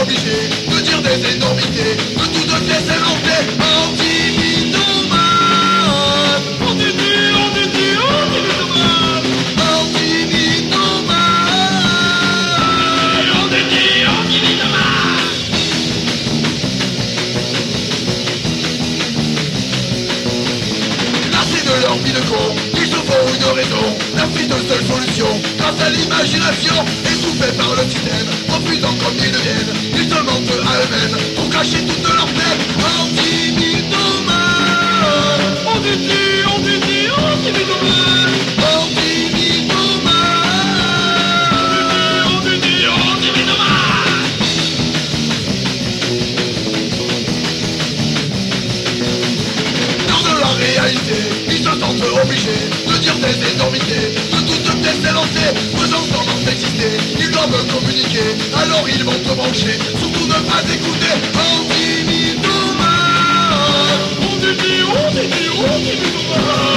obligés de dire des énormités, de toutes pièces inventés, anti-mythomanes. On dit, anti-mythomanes. Anti-mythomanes. On dit, anti-mythomanes. Lassés de leur vie de con, ils se font une raison, leur prise de seule solution, grâce à l'imagination, étouffés par le système, refusant comme ils deviennent, ils se mentent à eux-mêmes, pour cacher toutes leurs peines, anti-mythomanes. On dit, anti-mythomanes. Anti-mythomanes. On dit, anti-mythomanes. Lors de la réalité, ils se sentent obligés de dire des énormités, de toutes pièces inventées, faisant semblant d'exister, ils doivent communiquer, alors ils vont te brancher, surtout ne pas écouter, anti-mythomanes. On dit, anti-mythomanes.